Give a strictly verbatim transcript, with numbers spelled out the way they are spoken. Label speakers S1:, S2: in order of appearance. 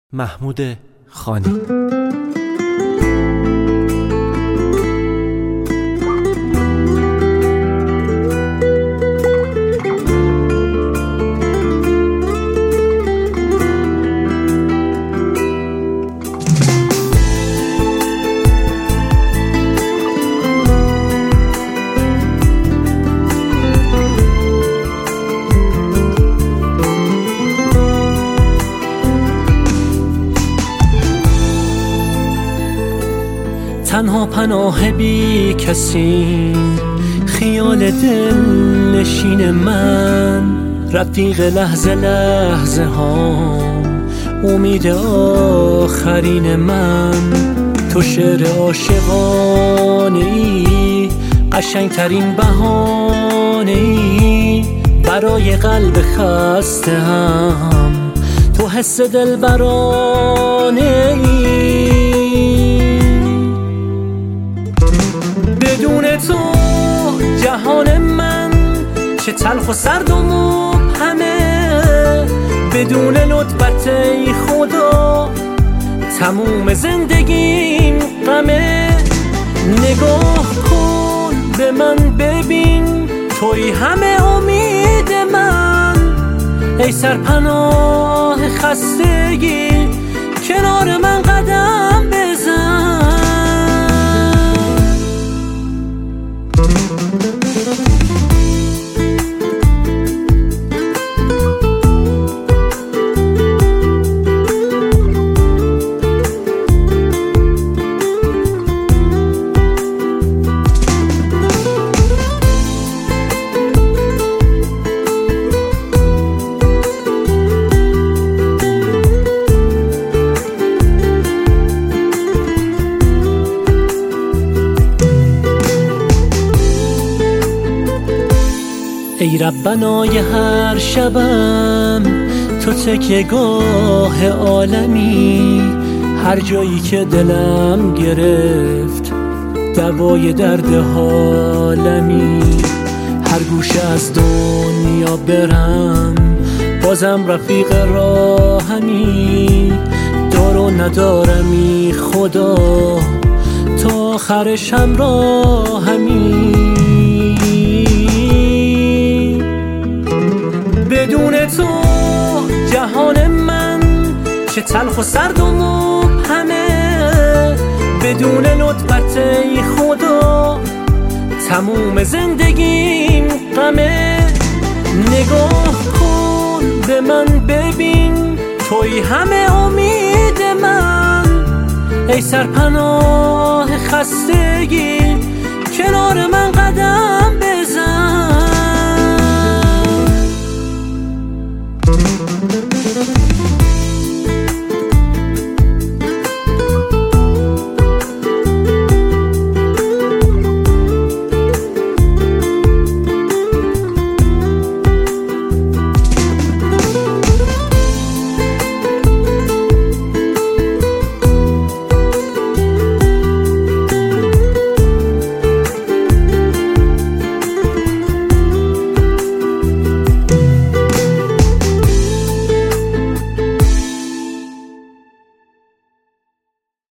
S1: محمود خانی.
S2: تنها پناه بی کسی، خیال دل نشین من، رفیق لحظه لحظه ها، امید آخرین من. تو شعر عاشقانه ای، قشنگترین بهانه ای برای قلب خسته هم. تو حس دلبرانه ای، بدون تو جهان من چه تلخ و سرد و مبهمه. بدون لطفت ای خدا تموم زندگیم غمه. نگاه کن به من ببین، توی همه امید من. ای سرپناه خستگی کنار من قدم بزن. ای رب بنای هر شبم، تو تکیه گاه عالمی. هر جایی که دلم گرفت دوای درد حالمی. هر گوشه از دنیا برم بازم رفیق راهمی. دار و ندارمی خدا تا آخرش همراهمی. بدون تو جهان من چه تلخ و سرد و مبهمه. بدون لطفت ای خدا تموم زندگیم غمه. نگاه کن به من ببین، توی همه امید من. ای سرپناه خستگی کنار من قدم بزن.